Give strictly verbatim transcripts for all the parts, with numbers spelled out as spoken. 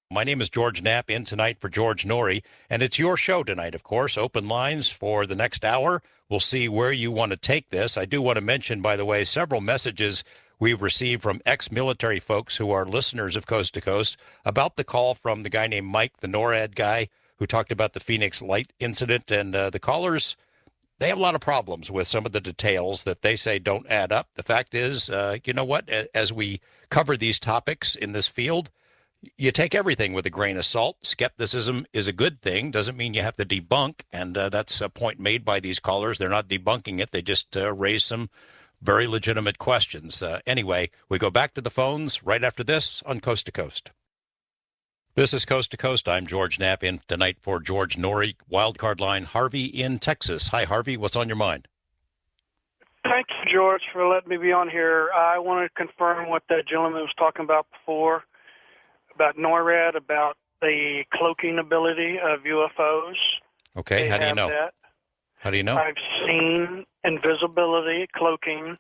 My name is George Knapp, in tonight for George Noory, and it's your show tonight, of course. Open lines for the next hour. We'll see where you want to take this. I do want to mention, by the way, several messages we've received from ex-military folks who are listeners of Coast to Coast about the call from the guy named Mike, the NORAD guy, who talked about the Phoenix Light incident. And uh, the callers, they have a lot of problems with some of the details that they say don't add up. The fact is, uh, you know what, as we cover these topics in this field, you take everything with a grain of salt. Skepticism is a good thing. Doesn't mean you have to debunk. And uh, that's a point made by these callers. They're not debunking it. They just uh, raise some very legitimate questions. Uh, anyway, we go back to the phones right after this on Coast to Coast. This is Coast to Coast. I'm George Knapp, in tonight for George Noory. Wildcard line, Harvey in Texas. Hi, Harvey. What's on your mind? Thank you, George, for letting me be on here. I want to confirm what that gentleman was talking about before, about NORAD, about the cloaking ability of U F Os. Okay, they how do you know? That. How do you know? I've seen invisibility cloaking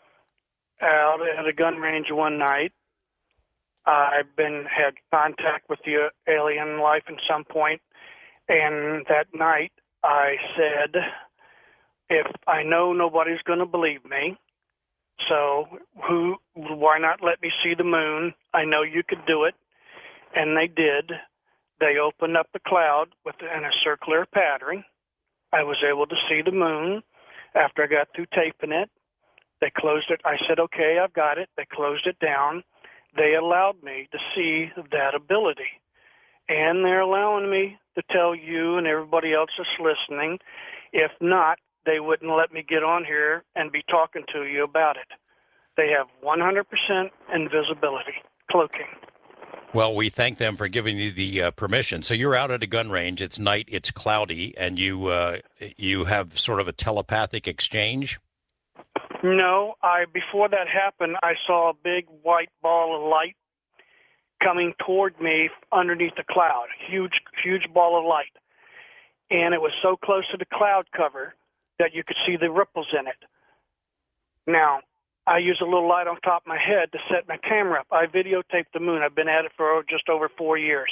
out at a gun range one night. I've been had contact with the alien life at some point, and that night I said, if I know nobody's going to believe me, so who? Why not let me see the moon? I know you could do it. And they did. They opened up the cloud within a circular pattern. I was able to see the moon after I got through taping it. They closed it. I said, okay, I've got it. They closed it down. They allowed me to see that ability. And they're allowing me to tell you and everybody else that's listening, if not, they wouldn't let me get on here and be talking to you about it. They have one hundred percent invisibility, cloaking. Well, we thank them for giving you the uh, permission. So you're out at a gun range. It's night. It's cloudy, and you uh, you have sort of a telepathic exchange. No, I before that happened, I saw a big white ball of light coming toward me underneath the cloud. Huge, huge ball of light, and it was so close to the cloud cover that you could see the ripples in it. Now, I use a little light on top of my head to set my camera up. I videotaped the moon. I've been at it for just over four years.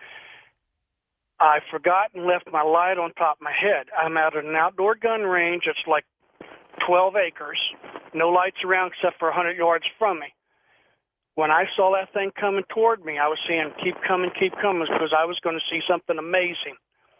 I forgot and left my light on top of my head. I'm at an outdoor gun range. It's like twelve acres. No lights around except for one hundred yards from me. When I saw that thing coming toward me, I was saying, keep coming, keep coming, because I was going to see something amazing.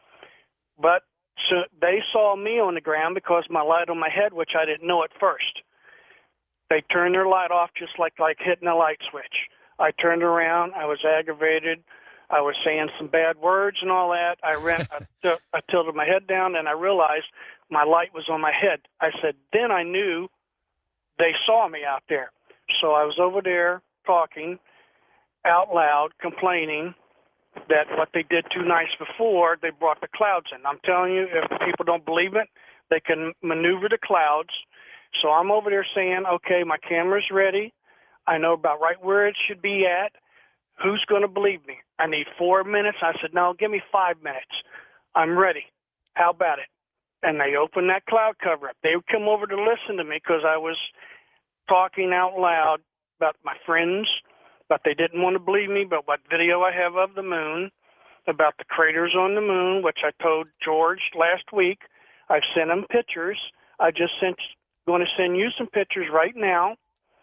But so they saw me on the ground because my light on my head, which I didn't know at first. They turned their light off just like, like hitting a light switch. I turned around. I was aggravated. I was saying some bad words and all that. I ran. I, t- I tilted my head down, and I realized my light was on my head. I said, then I knew they saw me out there. So I was over there talking out loud, complaining that what they did two nights before, they brought the clouds in. I'm telling you, if people don't believe it, they can maneuver the clouds. So I'm over there saying, okay, my camera's ready. I know about right where it should be at. Who's going to believe me? I need four minutes. I said, no, give me five minutes. I'm ready. How about it? And they opened that cloud cover up. They would come over to listen to me because I was talking out loud about my friends, but they didn't want to believe me, but what video I have of the moon, about the craters on the moon, which I told George last week. I've sent him pictures. I just sent going to send you some pictures right now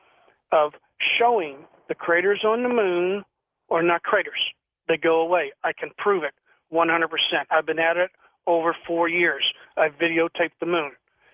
of showing the craters on the moon, or not craters. They go away. I can prove it one hundred percent. I've been at it over four years. I videotaped the moon.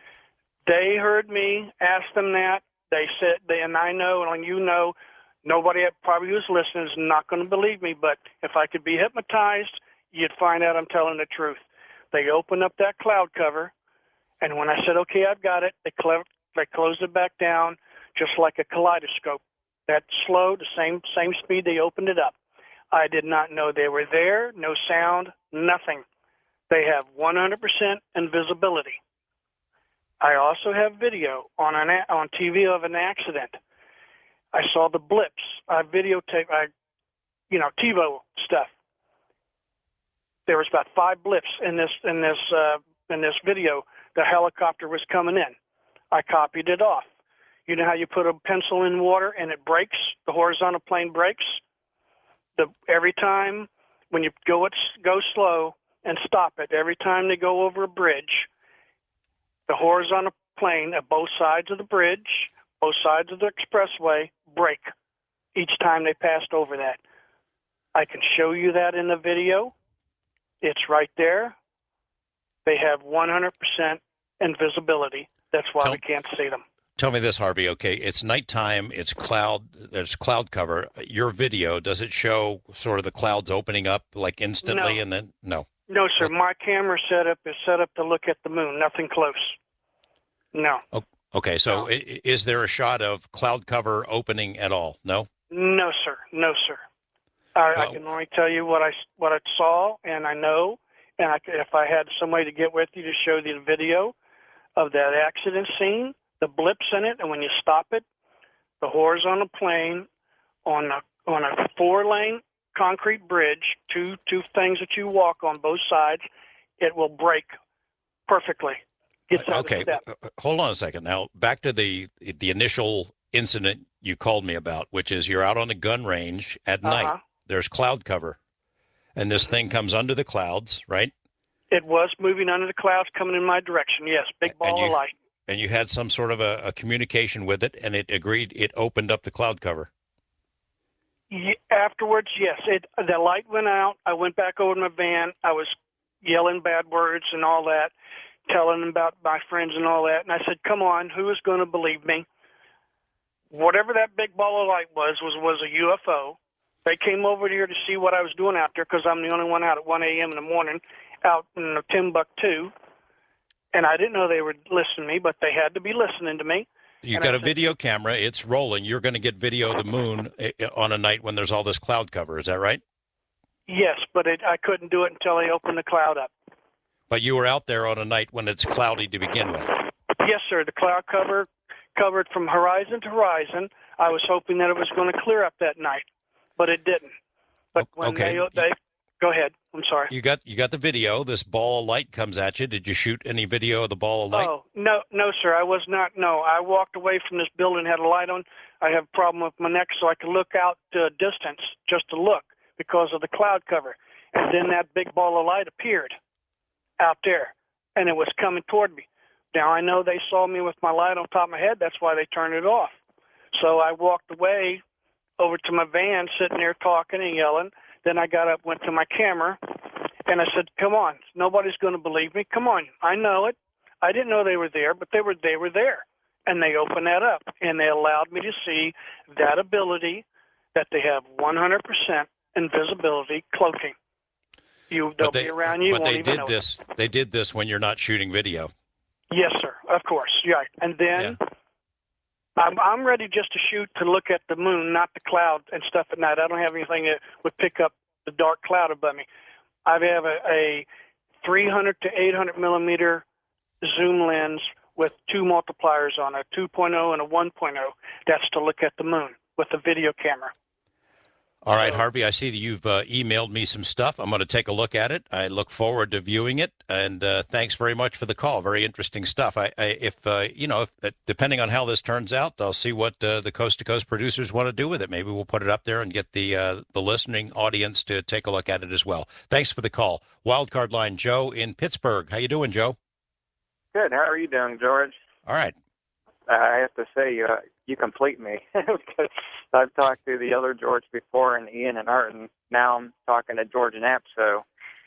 They heard me, asked them that. They said, they, and I know, and you know, nobody probably who's listening is not going to believe me, but if I could be hypnotized, you'd find out I'm telling the truth. They opened up that cloud cover, and when I said, okay, I've got it, they, cl- they closed it back down just like a kaleidoscope. That slow, the same same speed they opened it up. I did not know they were there, no sound, nothing. They have one hundred percent invisibility. I also have video on an a- on T V of an accident. I saw the blips. I videotaped, I, you know, TiVo stuff. There was about five blips in this in this uh, in this video. The helicopter was coming in. I copied it off. You know how you put a pencil in water and it breaks, the horizontal plane breaks? The every time when you go it go slow and stop it, every time they go over a bridge, the horizontal plane at both sides of the bridge, both sides of the expressway, break each time they passed over that. I can show you that in the video. It's right there. They have one hundred percent invisibility. That's why Tell, we can't see them. Tell me this, Harvey. Okay, it's nighttime. It's cloud. There's cloud cover. Your video, does it show sort of the clouds opening up like instantly No. and then no? No, sir. Well, My camera setup is set up to look at the moon. Nothing close. No. Okay, so No. i- is there a shot of cloud cover opening at all? No? No, sir. No, sir. I, Well, I can only tell you what I what I saw, and I know. And I, if I had some way to get with you to show you the video of that accident scene, the blips in it, and when you stop it, the horizontal plane on a on a four-lane concrete bridge, two two things that you walk on both sides, it will break perfectly. Gets out okay, of step. uh, hold on a second. Now, back to the the initial incident you called me about, which is you're out on a gun range at Uh-huh. night. There's cloud cover, and this thing comes under the clouds, right? It was moving under the clouds, coming in my direction. Yes, big And ball you of light. and you had some sort of a, a communication with it, and it agreed. It opened up the cloud cover. Ye- Afterwards, yes, it the light went out. I went back over to my van. I was yelling bad words and all that, telling them about my friends and all that. And I said, "Come on, who is going to believe me?" Whatever that big ball of light was was was a U F O. They came over here to see what I was doing out there because I'm the only one out at one a.m. in the morning, out in Timbuktu. And I didn't know they were listening to me, but they had to be listening to me. You And got I a said, video camera. It's rolling. You're going to get video of the moon eh, eh, on a night when there's all this cloud cover. Is that right? yes, but it, I couldn't do it until they opened the cloud up. But you were out there on a night when it's cloudy to begin with. Yes, sir. The cloud cover covered from horizon to horizon. I was hoping that it was going to clear up that night, but it didn't. But when Okay. they, they go ahead. I'm sorry. You got you got the video. This ball of light comes at you. Did you shoot any video of the ball of light? Oh, no, no, sir. I was not. No, I walked away from this building, had a light on. I have a problem with my neck, so I could look out to a distance just to look because of the cloud cover. And then that big ball of light appeared out there, and it was coming toward me. Now, I know they saw me with my light on top of my head. That's why they turned it off. So I walked away over to my van, sitting there talking and yelling. Then I got up, went to my camera, and I said, "Come on, nobody's going to believe me. Come on, I know it. I didn't know they were there, but they were they were there." And they opened that up, and they allowed me to see that ability that they have one hundred percent invisibility cloaking. You they'll But they be around you. but won't they even did know this. They did this when you're not shooting video. It. Yes, sir. Of course. Yeah. And then Yeah. I'm I'm ready just to shoot to look at the moon, not the cloud and stuff at night. I don't have anything that would pick up the dark cloud above me. I have a, a three hundred to eight hundred millimeter zoom lens with two multipliers on it, a two point oh and a one point oh. That's to look at the moon with a video camera. All right, So- Harvey, I see that you've uh, emailed me some stuff. I'm going to take a look at it. I look forward to viewing it, and uh, thanks very much for the call. Very interesting stuff. I, I if uh, you know, if, uh, depending on how this turns out, I'll see what uh, the Coast to Coast producers want to do with it. Maybe we'll put it up there and get the uh, the listening audience to take a look at it as well. Thanks for the call. Wildcard line, Joe in Pittsburgh. How you doing, Joe? Good. How are you doing, George? All right. I have to say, uh, you complete me. Because I've talked to the other George before, and Ian and Art, and now I'm talking to George and App. So,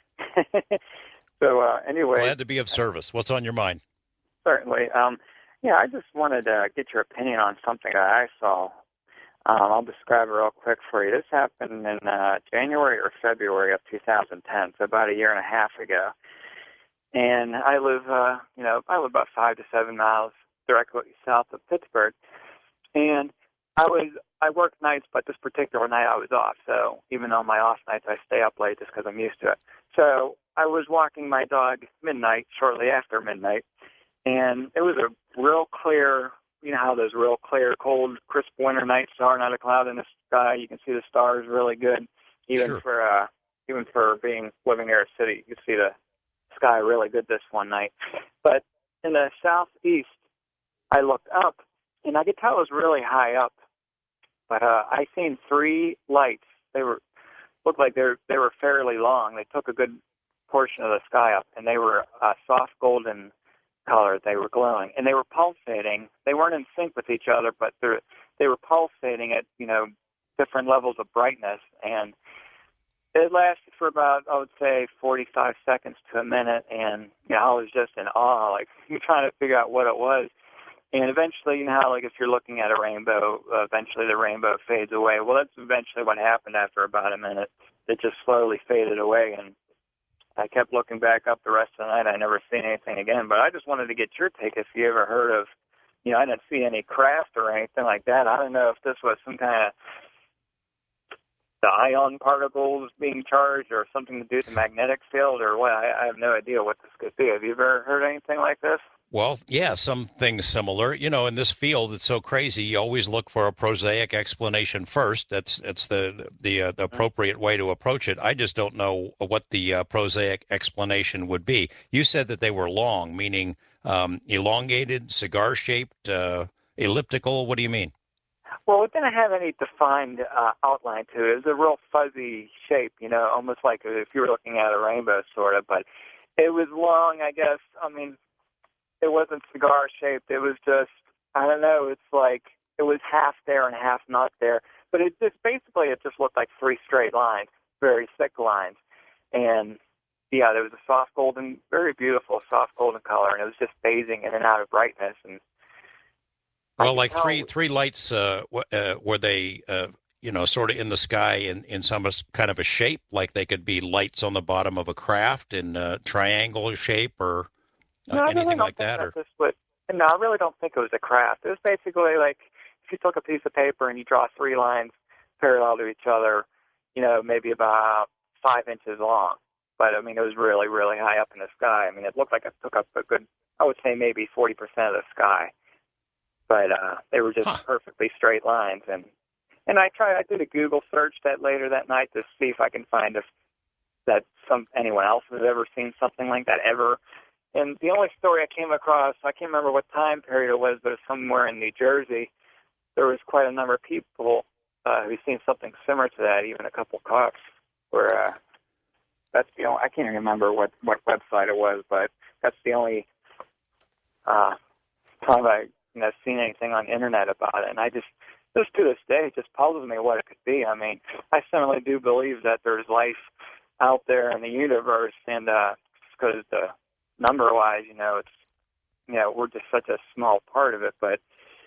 so uh, anyway, Glad to be of service. What's on your mind? certainly. Um, yeah, I just wanted to get your opinion on something that I saw. Um, I'll describe it real quick for you. This happened in uh, January or February of two thousand ten, so about a year and a half ago. And I live, uh, you know, I live about five to seven miles directly south of Pittsburgh. And I was, I work nights, but this particular night I was off. So even on my off nights, I stay up late just because I'm used to it. So I was walking my dog midnight, shortly after midnight, and it was a real clear, you know how those real clear, cold, crisp winter nights are, not a cloud in the sky. You can see the stars really good, even Sure. for uh, even for being living near a city. You can see the sky really good this one night. But in the southeast, I looked up, and I could tell it was really high up. But uh, I seen three lights. They were looked like they were, they were fairly long. They took a good portion of the sky up, and they were uh, soft golden color. They were glowing, and they were pulsating. They weren't in sync with each other, but they they were pulsating at, you know, different levels of brightness, and it lasted for about, I would say, forty-five seconds to a minute, and, you know, I was just in awe, like, you're trying to figure out what it was. And eventually, you know how, like, if you're looking at a rainbow, uh, eventually the rainbow fades away. Well, that's eventually what happened after about a minute. It just slowly faded away, and I kept looking back up the rest of the night. I never seen anything again. But I just wanted to get your take if you ever heard of, you know, I didn't see any craft or anything like that. I don't know if this was some kind of the ion particles being charged or something to do with the magnetic field or what. I, I have no idea what this could be. Have you ever heard anything like this? Well, yeah, some things similar. You know, in this field, it's so crazy. You always look for a prosaic explanation first. That's that's the the, uh, the appropriate way to approach it. I just don't know what the uh, prosaic explanation would be. You said that they were long, meaning um, elongated, cigar-shaped, uh, elliptical. What do you mean? Well, it didn't have any defined uh, outline to it. It was a real fuzzy shape, you know, almost like if you were looking at a rainbow, sort of. But it was long, I guess. I mean, it wasn't cigar-shaped. It was just, I don't know, it's like it was half there and half not there. But it just, basically, it just looked like three straight lines, very thick lines. And, yeah, there was a soft golden, very beautiful soft golden color, and it was just phasing in and out of brightness. And Well, like three three lights, uh, w- uh, were they, uh, you know, sort of in the sky in, in some s- kind of a shape, like they could be lights on the bottom of a craft in a triangle shape or uh, No, I really anything don't like think that? that Or this would. No, I really don't think it was a craft. It was basically like if you took a piece of paper and you draw three lines parallel to each other, you know, maybe about five inches long. But I mean, it was really, really high up in the sky. I mean, it looked like it took up a good, I would say maybe forty percent of the sky. But uh, they were just Huh. perfectly straight lines. And and I tried. I did a Google search that later that night to see if I can find if that some anyone else has ever seen something like that ever. And the only story I came across, I can't remember what time period it was, but it was somewhere in New Jersey. There was quite a number of people uh, who've seen something similar to that, even a couple cops. Where uh, that's the only, I can't even remember what, what website it was, but that's the only uh, time I you know seen anything on the internet about it. And I just, just to this day, it just puzzles me what it could be. I mean, I certainly do believe that there's life out there in the universe, and uh, because the number-wise, you know, it's, you know, we're just such a small part of it. But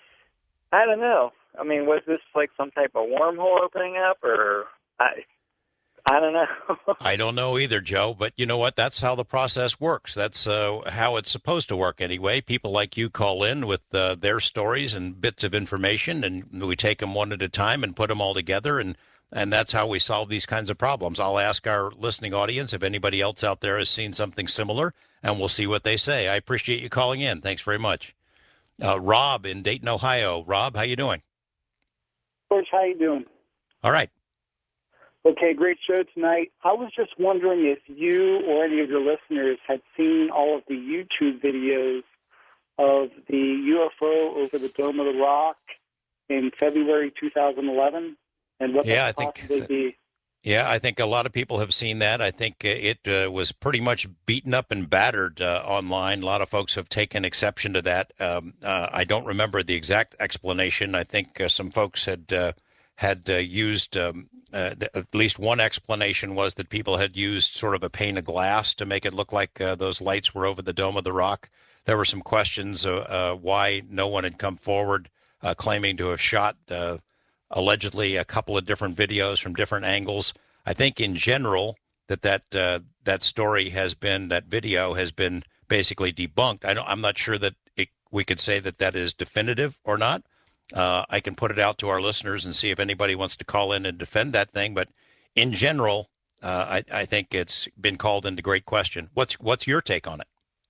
I don't know. I mean, was this like some type of wormhole opening up, or I, I don't know. I don't know either, Joe, but you know what? That's how the process works. That's uh, how it's supposed to work anyway. People like you call in with uh, their stories and bits of information, and we take them one at a time and put them all together, and and that's how we solve these kinds of problems. I'll ask our listening audience if anybody else out there has seen something similar, and we'll see what they say. I appreciate you calling in. Thanks very much. Uh, Rob in Dayton, Ohio. Rob, how you doing? Coach, how you doing? All right. Okay, great show tonight. I was just wondering if you or any of your listeners had seen all of the YouTube videos of the U F O over the Dome of the Rock in February two thousand eleven, and what Yeah, that I think possibly that- be. Yeah, I think a lot of people have seen that. I think uh, it uh, was pretty much beaten up and battered uh, online. A lot of folks have taken exception to that. Um, uh, I don't remember the exact explanation. I think uh, some folks had uh, had uh, used um, uh, th- at least one explanation was that people had used sort of a pane of glass to make it look like uh, those lights were over the Dome of the Rock. There were some questions uh, uh, why no one had come forward uh, claiming to have shot uh, allegedly a couple of different videos from different angles. I think in general that that uh, that story has been, that video has been basically debunked. I don't, I'm not sure that it, we could say that that is definitive or not. Uh, I can put it out to our listeners and see if anybody wants to call in and defend that thing. But in general, uh, I, I think it's been called into great question. What's what's your take on it?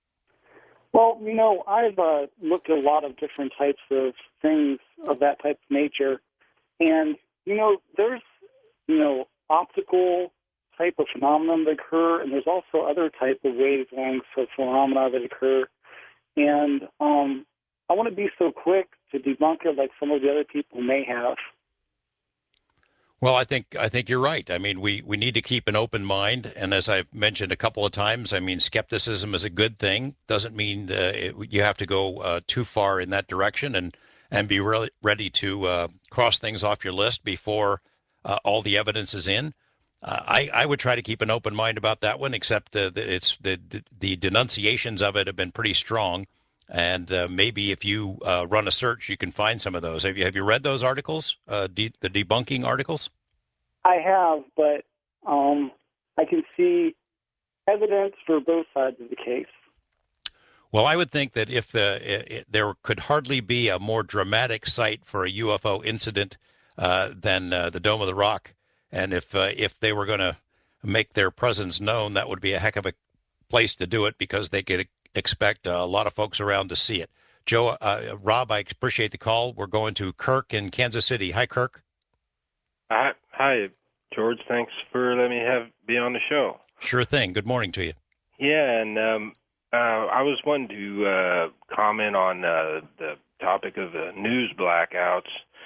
Well, you know, I've uh, looked at a lot of different types of things of that type of nature. And, you know, there's, you know, optical type of phenomenon that occur, and there's also other type of wavelengths of phenomena that occur. And um, I want to be so quick to debunk it like some of the other people may have. Well, I think I think you're right. I mean, we, we need to keep an open mind, and as I've mentioned a couple of times, I mean, skepticism is a good thing. Doesn't mean uh, it, you have to go uh, too far in that direction, and and be really ready to uh, cross things off your list before uh, all the evidence is in. Uh, I I would try to keep an open mind about that one, except uh, the- it's the the denunciations of it have been pretty strong, and uh, maybe if you uh, run a search, you can find some of those. Have you have you read those articles, uh, de- the debunking articles? I have, but um, I can see evidence for both sides of the case. Well, I would think that if the it, it, there could hardly be a more dramatic site for a U F O incident uh, than uh, the Dome of the Rock, and if uh, if they were going to make their presence known, that would be a heck of a place to do it because they could expect a lot of folks around to see it. Joe, uh, Rob, I appreciate the call. We're going to Kirk in Kansas City. Hi, Kirk. Hi, hi, George. Thanks for letting me have be on the show. Sure thing. Good morning to you. Yeah, and um, uh, I was wanting to uh, comment on uh, the topic of the news blackouts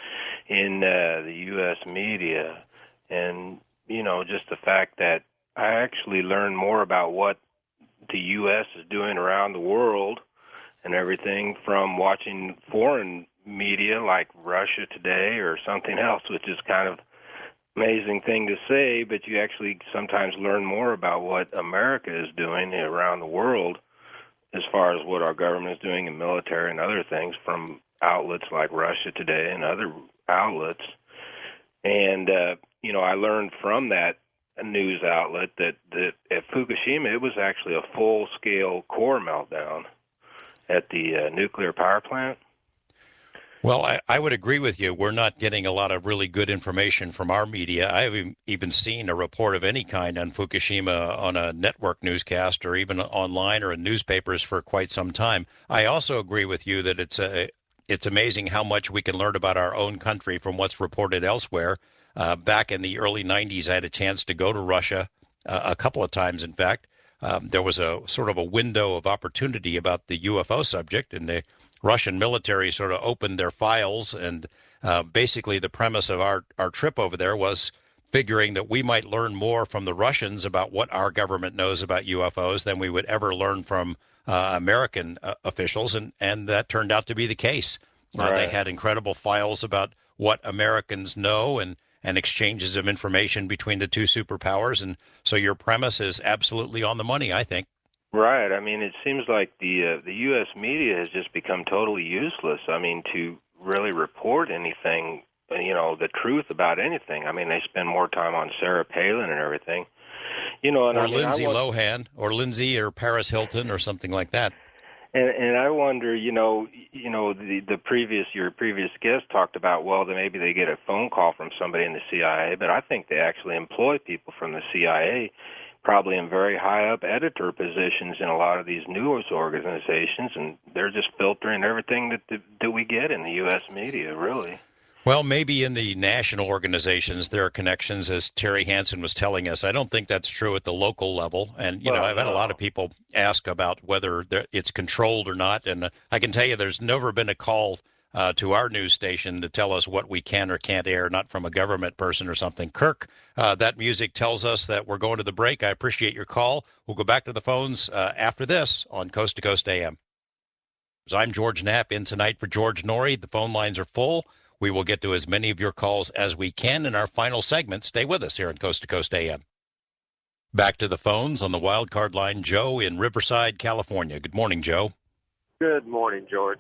in uh, the U S media, and you know, just the fact that I actually learned more about what the U S is doing around the world and everything from watching foreign media like Russia Today or something else, which is kind of amazing thing to say, but you actually sometimes learn more about what America is doing around the world as far as what our government is doing in military and other things from outlets like Russia Today and other outlets. And, uh, you know, I learned from that news outlet that, that at Fukushima, it was actually a full-scale core meltdown at the uh, nuclear power plant. Well, I, I would agree with you. We're not getting a lot of really good information from our media. I haven't even seen a report of any kind on Fukushima on a network newscast or even online or in newspapers for quite some time. I also agree with you that it's a, it's amazing how much we can learn about our own country from what's reported elsewhere. Uh, back in the early nineties, I had a chance to go to Russia uh, a couple of times, in fact. Um, there was a sort of a window of opportunity about the U F O subject, and the Russian military sort of opened their files, and uh, basically the premise of our, our trip over there was figuring that we might learn more from the Russians about what our government knows about U F Os than we would ever learn from uh, American uh, officials, and, and that turned out to be the case. Uh, Right. They had incredible files about what Americans know and, and exchanges of information between the two superpowers, and so your premise is absolutely on the money, I think. Right. I mean, it seems like the uh, the U S media has just become totally useless. I mean, to really report anything, you know, the truth about anything. I mean, they spend more time on Sarah Palin and everything, you know. And Or I mean, Lindsay I want, Lohan, or Lindsay or Paris Hilton, or something like that. and and I wonder, you know, you know, the the previous your previous guest talked about, well, then maybe they get a phone call from somebody in the C I A, but I think they actually employ people from the C I A. Probably in very high up editor positions in a lot of these news organizations, and they're just filtering everything that that, that we get in the U S media, really. Well, maybe in the national organizations there are connections, as Terry Hansen was telling us. I don't think that's true at the local level. And, you Well, know, I've had a lot no. of people ask about whether there- it's controlled or not. And uh, I can tell you there's never been a call uh, to our news station to tell us what we can or can't air, not from a government person or something. Kirk, uh, that music tells us that we're going to the break. I appreciate your call. We'll go back to the phones uh, after this on Coast to Coast A M. I'm George Knapp in tonight for George Noory. The phone lines are full. We will get to as many of your calls as we can in our final segment. Stay with us here on Coast to Coast A M. Back to the phones on the wild card line. Joe in Riverside, California. Good morning, Joe. Good morning, George.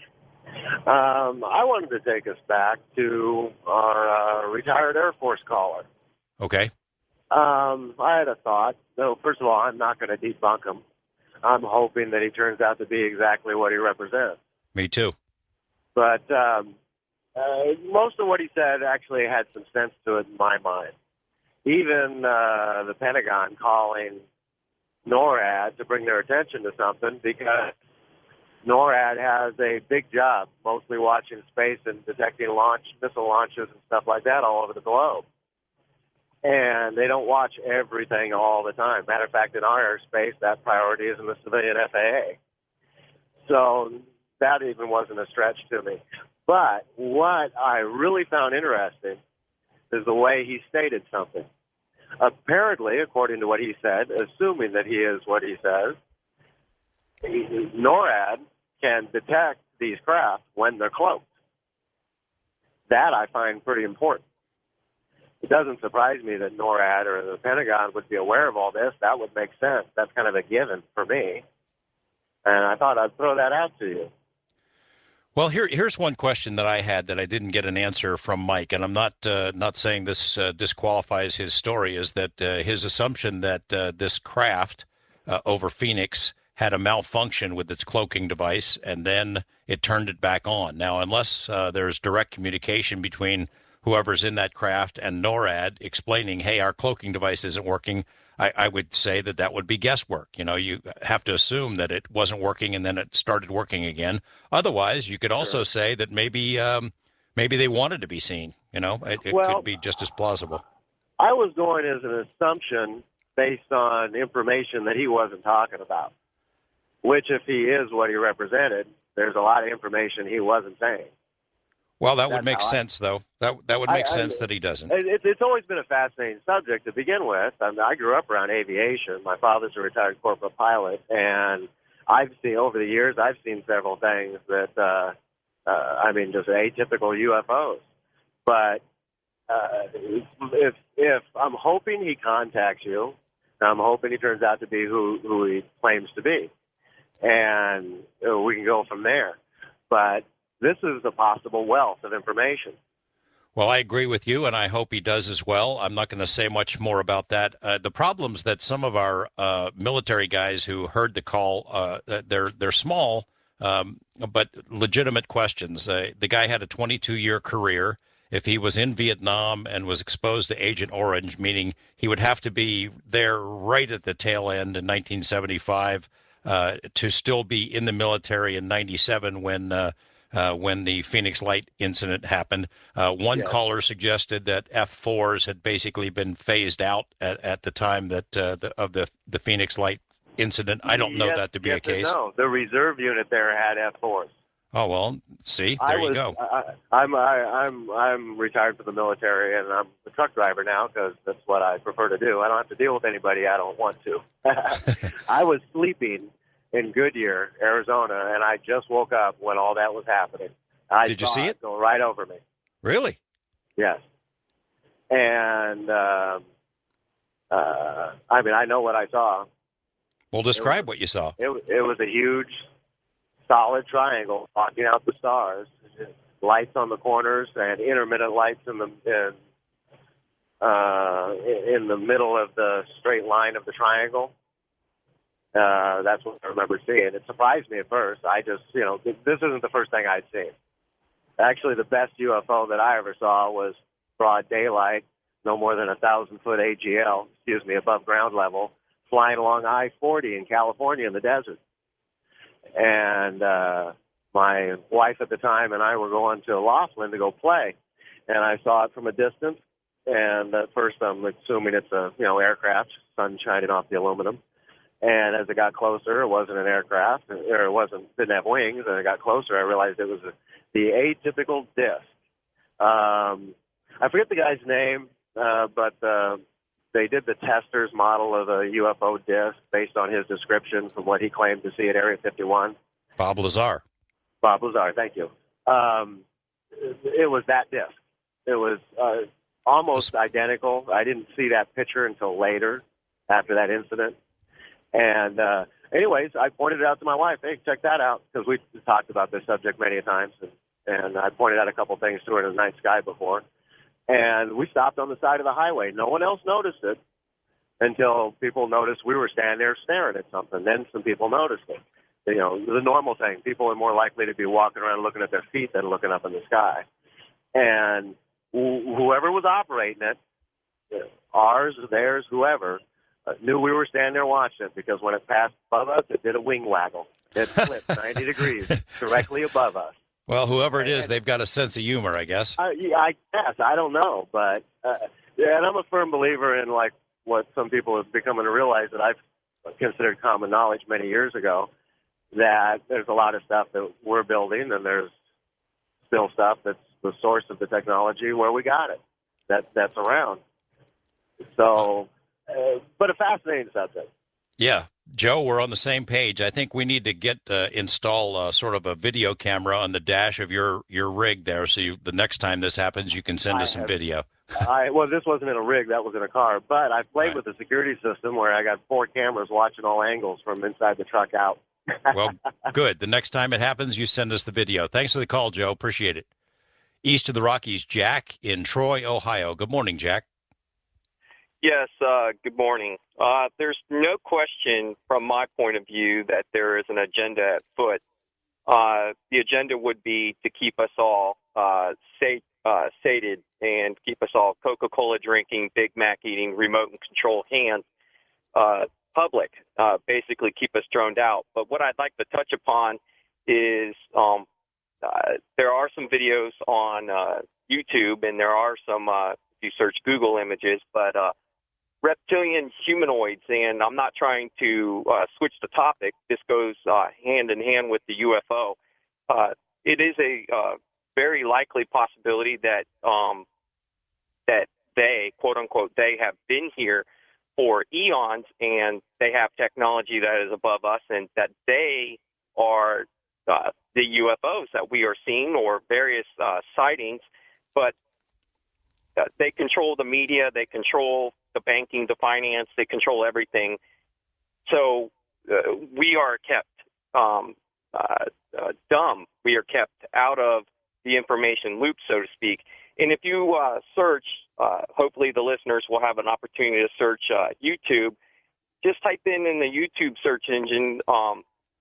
Um, I wanted to take us back to our uh, retired Air Force caller. Okay. Um, I had a thought. So, first of all, I'm not going to debunk him. I'm hoping that he turns out to be exactly what he represents. Me too. But um, uh, most of what he said actually had some sense to it in my mind. Even uh, the Pentagon calling NORAD to bring their attention to something, because NORAD has a big job, mostly watching space and detecting launch, missile launches and stuff like that all over the globe. And they don't watch everything all the time. Matter of fact, in our airspace, that priority is in the civilian F A A. So that even wasn't a stretch to me. But what I really found interesting is the way he stated something. Apparently, according to what he said, assuming that he is what he says, NORAD can detect these craft when they're cloaked. That I find pretty important. It doesn't surprise me that NORAD or the Pentagon would be aware of all this. That would make sense. That's kind of a given for me. And I thought I'd throw that out to you. Well, here, here's one question that I had that I didn't get an answer from Mike, and I'm not uh, not saying this uh, disqualifies his story. Is that uh, his assumption that uh, this craft uh, over Phoenix had a malfunction with its cloaking device, and then it turned it back on? Now, unless uh, there's direct communication between whoever's in that craft and NORAD explaining, "Hey, our cloaking device isn't working," I, I would say that that would be guesswork. You know, you have to assume that it wasn't working and then it started working again. Otherwise, you could also sure. say that maybe um, maybe they wanted to be seen. You know, it, it well, could be just as plausible. I was going as an assumption based on information that he wasn't talking about, which if he is what he represented, there's a lot of information he wasn't saying. Well, that would make sense, though. That that would make I, sense I, that he doesn't. It, it's always been a fascinating subject to begin with. I, mean, I grew up around aviation. My father's a retired corporate pilot, and I've seen over the years, I've seen several things that, uh, uh, I mean, just atypical U F Os. But uh, if if I'm hoping he contacts you, I'm hoping he turns out to be who who he claims to be, and you know, we can go from there. But this is a possible wealth of information. Well, I agree with you, and I hope he does as well. I'm not going to say much more about that. Uh, the problems that some of our uh, military guys who heard the call, uh, they're they're small, um, but legitimate questions. Uh, the guy had a twenty-two year career. If he was in Vietnam and was exposed to Agent Orange, meaning he would have to be there right at the tail end in nineteen seventy-five uh, to still be in the military in ninety-seven when uh, Uh, when the Phoenix Light incident happened. Uh, one yes. caller suggested that F fours had basically been phased out at, at the time that uh, the, of the the Phoenix Light incident. I don't know yes, that to be yes a case. No, the reserve unit there had F fours. Oh well, see, there I was, you go. I, I'm I, I'm I'm retired from the military, and I'm a truck driver now because that's what I prefer to do. I don't have to deal with anybody I don't want to. I was sleeping in Goodyear, Arizona, and I just woke up when all that was happening. I Did you saw see it? Go right over me. Really? Yes. And um, uh, I mean, I know what I saw. Well, describe was, what you saw. It, it was a huge, solid triangle blocking out the stars, lights on the corners, and intermittent lights in the in, uh, in the middle of the straight line of the triangle. Uh, that's what I remember seeing. It surprised me at first. I just, you know, this isn't the first thing I'd seen. Actually, the best U F O that I ever saw was broad daylight, no more than a thousand-foot A G L, excuse me, above ground level, flying along I forty in California in the desert. And uh, my wife at the time and I were going to Laughlin to go play, and I saw it from a distance. And at first, I'm assuming it's a, you know, aircraft, sun shining off the aluminum. And as it got closer, it wasn't an aircraft, or it wasn't didn't have wings. And it got closer, I realized it was a, the atypical disc. Um, I forget the guy's name, uh, but uh, they did the tester's model of a U F O disc based on his description from what he claimed to see at Area fifty-one. Bob Lazar. Bob Lazar, thank you. Um, it, it was that disc. It was uh, almost identical. I didn't see that picture until later, after that incident. And uh, anyways, I pointed it out to my wife. Hey, check that out, because we talked about this subject many times, and, and I pointed out a couple things to her in the night sky before. And we stopped on the side of the highway. No one else noticed it until people noticed we were standing there staring at something. Then some people noticed it. You know, the normal thing. People are more likely to be walking around looking at their feet than looking up in the sky. And wh- whoever was operating it, ours, theirs, whoever, Uh, knew we were standing there watching it, because when it passed above us, it did a wing waggle. It flipped ninety degrees directly above us. Well, whoever it is, and, they've got a sense of humor, I guess. I, yeah, I guess. I don't know. But, uh, yeah, and I'm a firm believer in, like, what some people have become to realize that I've considered common knowledge many years ago, that there's a lot of stuff that we're building, and there's still stuff that's the source of the technology where we got it. that that's around. So, uh, but a fascinating subject. Yeah, Joe, we're on the same page. I think we need to get uh, install uh, sort of a video camera on the dash of your your rig there, so you, the next time this happens, you can send I us some have, video. I well, this wasn't in a rig; that was in a car. But I played Right. with the security system where I got four cameras watching all angles from inside the truck out. Well, good. The next time it happens, you send us the video. Thanks for the call, Joe. Appreciate it. East of the Rockies, Jack in Troy, Ohio. Good morning, Jack. Yes, uh, good morning. Uh, there's no question from my point of view that there is an agenda at foot. Uh, the agenda would be to keep us all uh, sate, uh, sated and keep us all Coca-Cola drinking, Big Mac eating, remote and control hands uh, public, uh, basically keep us droned out. But what I'd like to touch upon is um, uh, there are some videos on uh, YouTube, and there are some, uh, if you search Google images, but uh, reptilian humanoids, and I'm not trying to uh, switch the topic. This goes uh, hand in hand with the U F O. Uh, it is a uh, very likely possibility that um, that they, quote unquote, they have been here for eons, and they have technology that is above us, and that they are uh, the U F Os that we are seeing, or various uh, sightings, but uh, they control the media, they control the banking, the finance, they control everything. So uh, we are kept um, uh, uh, dumb. We are kept out of the information loop, so to speak. And if you uh, search, uh, hopefully the listeners will have an opportunity to search uh, YouTube. Just type in in the YouTube search engine um,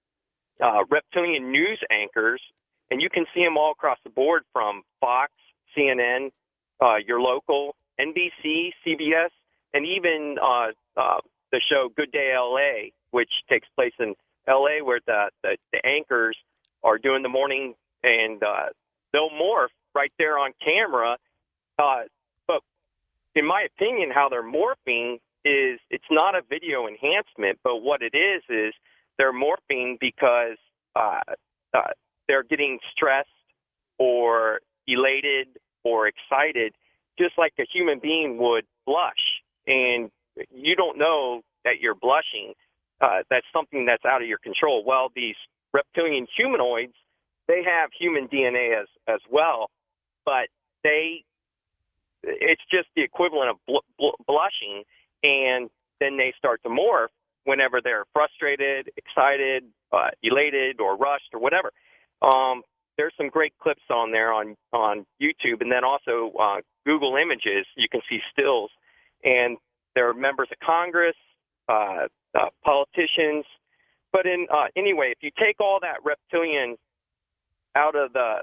uh, reptilian news anchors, and you can see them all across the board, from Fox, C N N, uh, your local, N B C, C B S, and even uh, uh, the show Good Day L A, which takes place in L A, where the, the, the anchors are doing the morning, and uh, they'll morph right there on camera. Uh, but in my opinion, how they're morphing is it's not a video enhancement, but what it is is they're morphing because uh, uh, they're getting stressed or elated or excited, just like a human being would blush. And you don't know that you're blushing. Uh, that's something that's out of your control. Well, these reptilian humanoids, they have human D N A as, as well, but they, it's just the equivalent of bl- bl- blushing, and then they start to morph whenever they're frustrated, excited, uh, elated, or rushed, or whatever. Um, there's some great clips on there on, on YouTube, and then also uh, Google Images. You can see stills, and there are members of Congress, uh, uh, politicians. But in uh, anyway, if you take all that reptilian out of the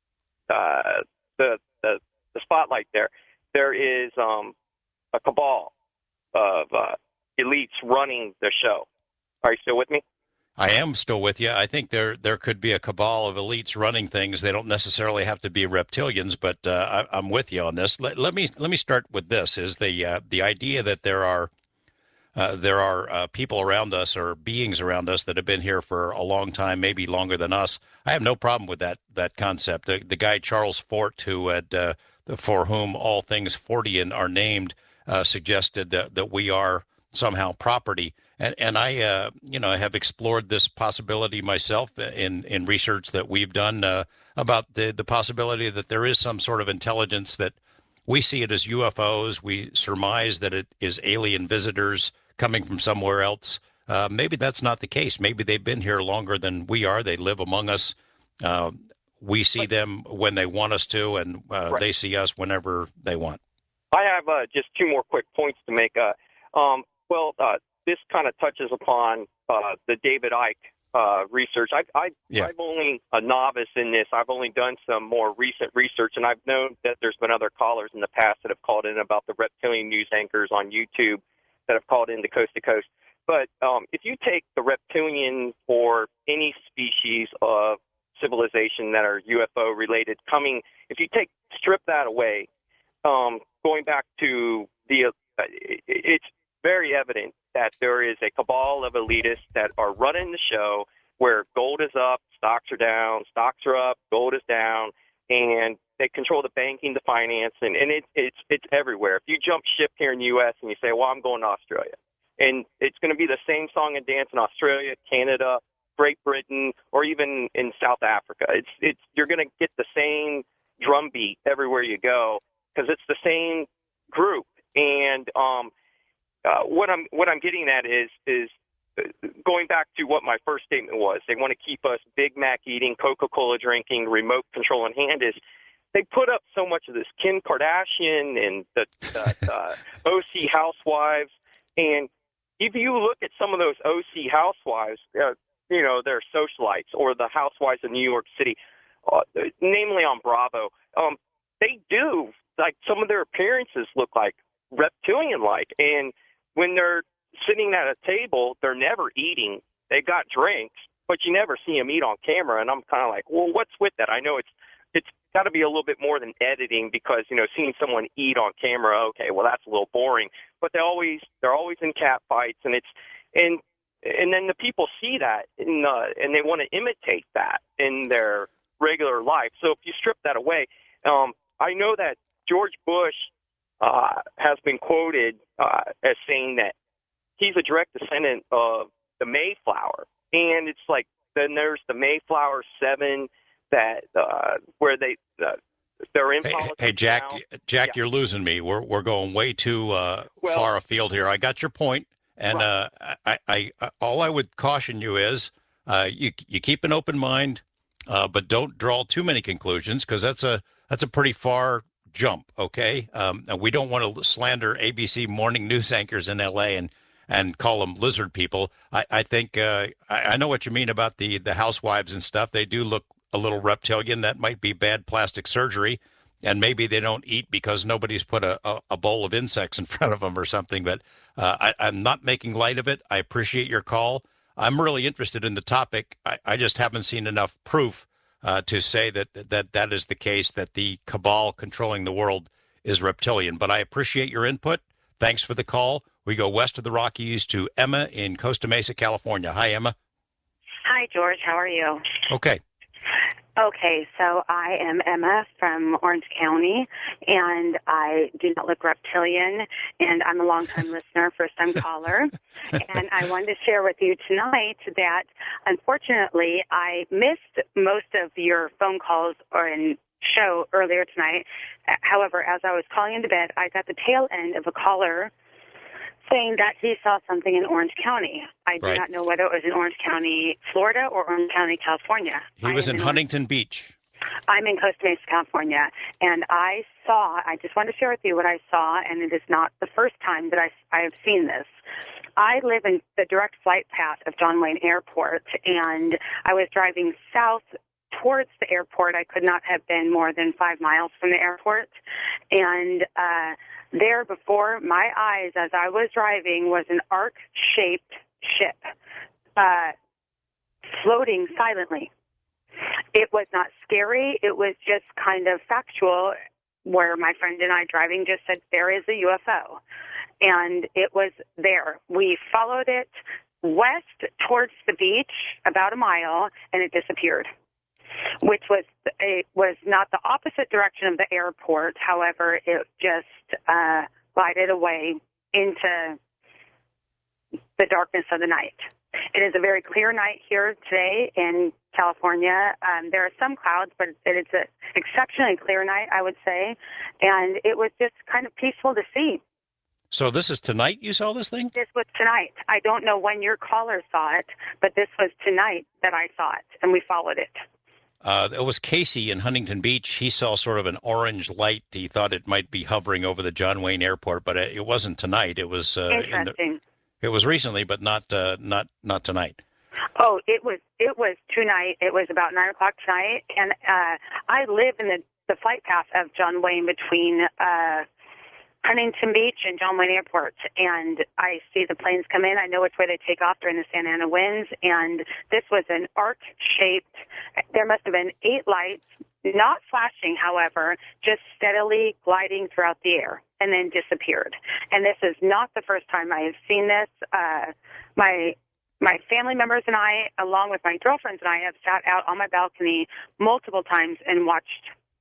uh, the, the the spotlight, there, there is um, a cabal of uh, elites running the show. Are you still with me? I am still with you. I think there there could be a cabal of elites running things. They don't necessarily have to be reptilians, but uh, I, I'm with you on this. Let, let me let me start with this: is the uh, the idea that there are uh, there are uh, people around us or beings around us that have been here for a long time, maybe longer than us. I have no problem with that that concept. The, the guy Charles Fort, who had uh, for whom all things Fortean are named, uh, suggested that that we are somehow property. And and I, uh, you know, have explored this possibility myself in, in research that we've done uh, about the, the possibility that there is some sort of intelligence that we see it as U F Os. We surmise that it is alien visitors coming from somewhere else. Uh, maybe that's not the case. Maybe they've been here longer than we are. They live among us. Uh, we see them when they want us to, and uh, Right. they see us whenever they want. I have uh, just two more quick points to make. Uh, um, well, uh, this kind of touches upon uh, the David Icke uh, research. I, I, Yeah. I'm only a novice in this. I've only done some more recent research, and I've known that there's been other callers in the past that have called in about the reptilian news anchors on YouTube that have called in to Coast to Coast. But um, if you take the reptilian or any species of civilization that are U F O related coming, if you take strip that away, um, going back to the, uh, it, it's very evident that there is a cabal of elitists that are running the show, where gold is up, stocks are down, stocks are up, gold is down, and they control the banking, the finance, and, and it, it's it's everywhere. If you jump ship here in the U S and you say, well, I'm going to Australia, and it's going to be the same song and dance in Australia, Canada, Great Britain, or even in South Africa. It's it's you're going to get the same drumbeat everywhere you go because it's the same group. And um, uh, what I'm what I'm getting at is is going back to what my first statement was. They want to keep us Big Mac eating, Coca-Cola drinking, remote control in hand. Is they put up so much of this Kim Kardashian and the, the, the O C housewives, and if you look at some of those O C housewives, uh, you know, they're socialites, or the housewives of New York City, uh, namely on Bravo, um, they do, like, some of their appearances look like reptilian-like. And when they're sitting at a table, they're never eating. They've got drinks, but you never see them eat on camera. And I'm kind of like, well, what's with that? I know it's it's got to be a little bit more than editing because, you know, seeing someone eat on camera, okay, well, that's a little boring. But they always they're always in cat fights, and it's and and then the people see that in, uh, and they want to imitate that in their regular life. So if you strip that away, um, I know that George Bush uh, has been quoted uh, as saying that he's a direct descendant of the Mayflower. And it's like, then there's the Mayflower Seven that uh, where they uh, they're in hey, politics hey, Jack, now. Jack, Yeah. you're losing me. We're we're going way too uh, Well- far afield here. I got your point, and Right. uh, I, I, I all I would caution you is uh, you you keep an open mind, uh, but don't draw too many conclusions because that's a that's a pretty far jump. Okay, um, and we don't want to slander A B C morning news anchors in L A and. and call them lizard people. I, I think uh, I, I know what you mean about the, the housewives and stuff. They do look a little reptilian. That might be bad plastic surgery, and maybe they don't eat because nobody's put a, a, a bowl of insects in front of them or something. But uh, I, I'm not making light of it. I appreciate your call. I'm really interested in the topic. I, I just haven't seen enough proof uh, to say that, that that is the case, that the cabal controlling the world is reptilian. But I appreciate your input. Thanks for the call. We go west of the Rockies to Emma in Costa Mesa, California. Hi, Emma. Hi, George. How are you? Okay. Okay, so I am Emma from Orange County, and I do not look reptilian, and I'm a longtime listener, first-time caller. And I wanted to share with you tonight that, unfortunately, I missed most of your phone calls or in show earlier tonight. However, as I was calling into bed, I got the tail end of a caller saying that he saw something in Orange County. I do Right. not know whether it was in Orange County, Florida, or Orange County, California. He was I am in Huntington Beach. I'm in Costa Mesa, California, and I saw, I just wanted to share with you what I saw, and it is not the first time that I, I have seen this. I live in the direct flight path of John Wayne Airport, and I was driving south towards the airport. I could not have been more than five miles from the airport, and uh, there before my eyes as I was driving was an arc-shaped ship uh, floating silently. It was not scary. It was just kind of factual, where my friend and I driving just said, there is a U F O. And it was there. We followed it west towards the beach about a mile, and it disappeared, which was it was not the opposite direction of the airport. However, it just uh, glided away into the darkness of the night. It is a very clear night here today in California. Um, there are some clouds, but it's an exceptionally clear night, I would say, and it was just kind of peaceful to see. So this is tonight you saw this thing? This was tonight. I don't know when your caller saw it, but this was tonight that I saw it, and we followed it. Uh, it was Casey in Huntington Beach. He saw sort of an orange light. He thought it might be hovering over the John Wayne Airport, but it wasn't tonight. It was uh, in the, Interesting. it was recently, but not uh, not not tonight. Oh, it was it was tonight. It was about nine o'clock tonight, and uh, I live in the the flight path of John Wayne between uh, Huntington Beach and John Wayne Airport, and I see the planes come in. I know which way they take off during the Santa Ana winds, and this was an arc-shaped. There must have been eight lights, not flashing, however, just steadily gliding throughout the air, and then disappeared. And this is not the first time I have seen this. Uh, my My family members and I, along with my girlfriends and I, have sat out on my balcony multiple times and watched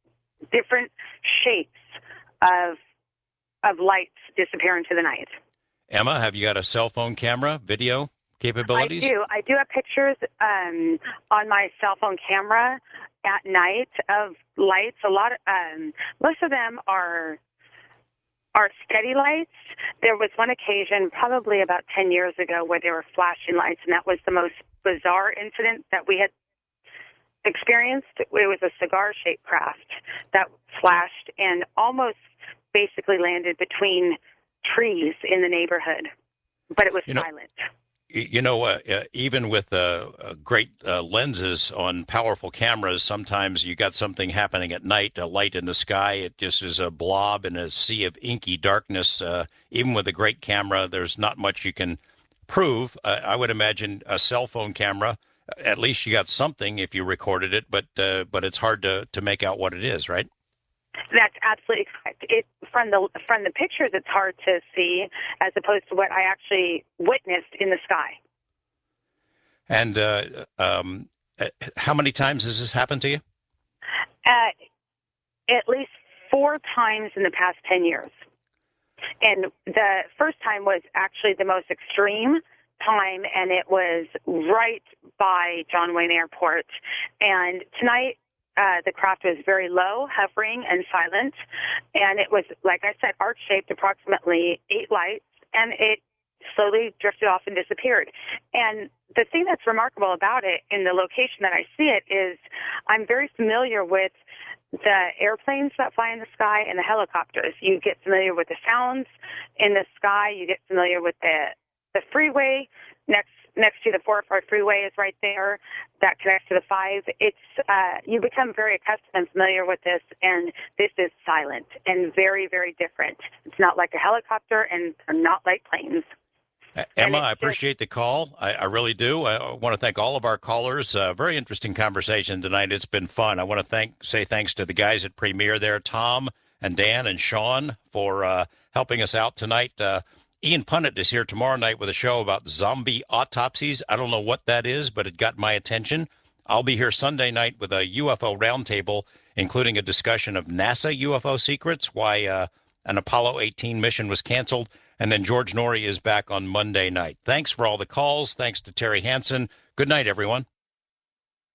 different shapes of of lights disappear into the night. Emma, have you got a cell phone camera, video capabilities? I do. I do have pictures um, on my cell phone camera at night of lights. A lot of um, most of them are are steady lights. There was one occasion, probably about ten years ago, where there were flashing lights, and that was the most bizarre incident that we had experienced. It was a cigar-shaped craft that flashed and almost basically landed between trees in the neighborhood, but it was you know, silent. You know, uh, uh, even with uh, uh, great uh, lenses on powerful cameras, sometimes you got something happening at night, a light in the sky. It just is a blob in a sea of inky darkness. Uh, even with a great camera, there's not much you can prove. Uh, I would imagine a cell phone camera, at least you got something if you recorded it, but uh, but it's hard to, to make out what it is, right? That's absolutely correct. It, from the from the pictures, it's hard to see as opposed to what I actually witnessed in the sky. And uh, um, how many times has this happened to you? Uh, at least four times in the past ten years. And the first time was actually the most extreme time, and it was right by John Wayne Airport. And tonight, Uh, the craft was very low, hovering, and silent, and it was, like I said, arc-shaped, approximately eight lights, and it slowly drifted off and disappeared. And the thing that's remarkable about it, in the location that I see it, is I'm very familiar with the airplanes that fly in the sky and the helicopters. You get familiar with the sounds in the sky. You get familiar with the the freeway next next to the four oh five freeway is right there that connects to the five. It's uh, you become very accustomed and familiar with this, and this is silent and very, very different. It's not like a helicopter, and they're not like planes. Uh, Emma, I appreciate the call. I, I really do. I want to thank all of our callers. Uh, very interesting conversation tonight. It's been fun. I want to thank say thanks to the guys at Premier there, Tom and Dan and Sean, for uh, helping us out tonight. Uh, Ian Punnett is here tomorrow night with a show about zombie autopsies. I don't know what that is, but it got my attention. I'll be here Sunday night with a U F O roundtable, including a discussion of NASA U F O secrets, why uh, an Apollo eighteen mission was canceled, and then George Noory is back on Monday night. Thanks for all the calls. Thanks to Terry Hansen. Good night, everyone.